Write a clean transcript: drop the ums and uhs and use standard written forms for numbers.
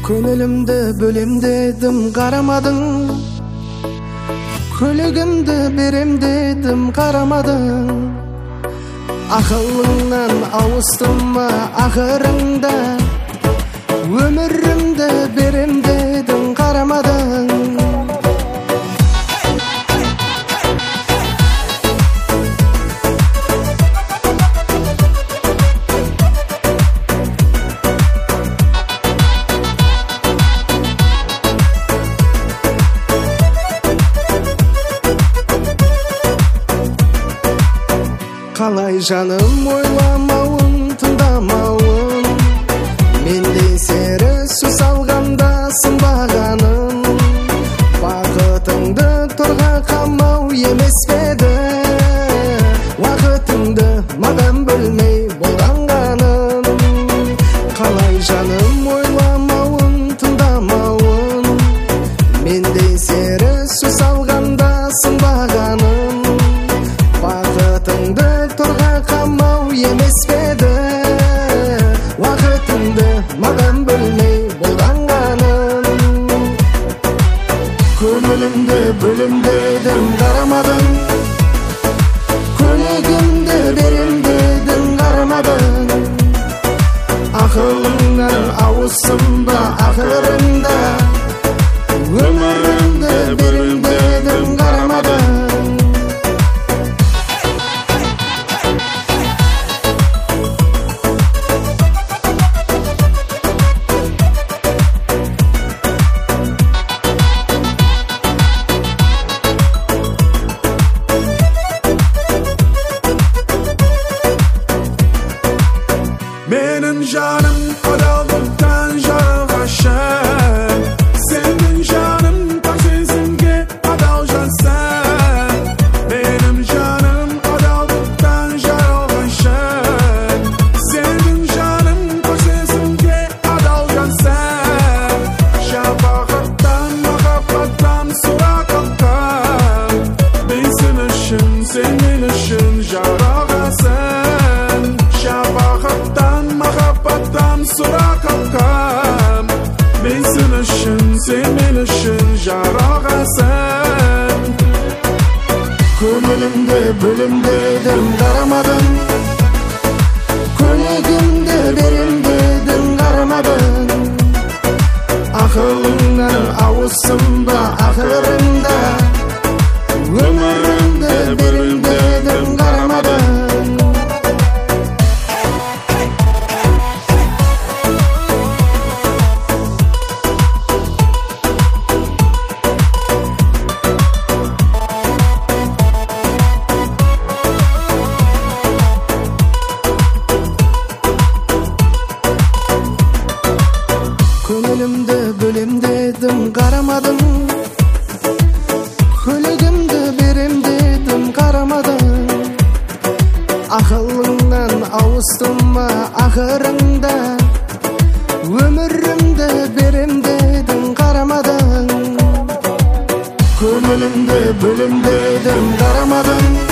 Көңілімді бөлем дедім, қарамадың. Көлігімді берем дедім, қарамадың. Ақылыңнан ауыстым ма ақырыңда? Өмірімді берем дедім, қарамадың. Қалай жаным ойламауын, тыңдамауын, мендей сері су салғанда сынбағаным. Бақытыңды торға қамау емес педі, уақытыңды маған бөлмей болғанғаным. Қалай жаным ойламауын, тыңдамауын, мендей сері су салғанда сынбағаным. Бақытыңды торға қамау емес педі, уақытыңды маған бөлмей болғанғаным. Көңілімді бөлем дедім, қарамадың. Көлігімді берем дедім, қарамадың. Ақылыңнан ауыстым ба ақырында? Өмірімді берем дедім, қарамадың. Benim canım adallıktan jarğaşan, senin canım taşısınke adalcan sen. Benim canım adallıktan jarğaşan, senin canım taşısınke adalcan sen. Şafakattan muhabbettan sura kalkan, bensin ışın senin ışın jarğaşan. Şafakattan muhabbettan sura kalkan, bensin ışın senin ışın jarağasan. Көңілімді бөлем дедім, қарамадың. Көлігімді берем дедім, қарамадың. Ақылыңнан ауыстым ба ақырында? Өмірімді берем дедім, қарамадың. Көңілімді бөлем дедім, қарамадың. Көлігімді берем дедім, қарамадың. Ақылыңнан ауыстым ма ақырында? Өмірімді берем дедім, қарамадың. Көңілімді бөлем дедім, қарамадың.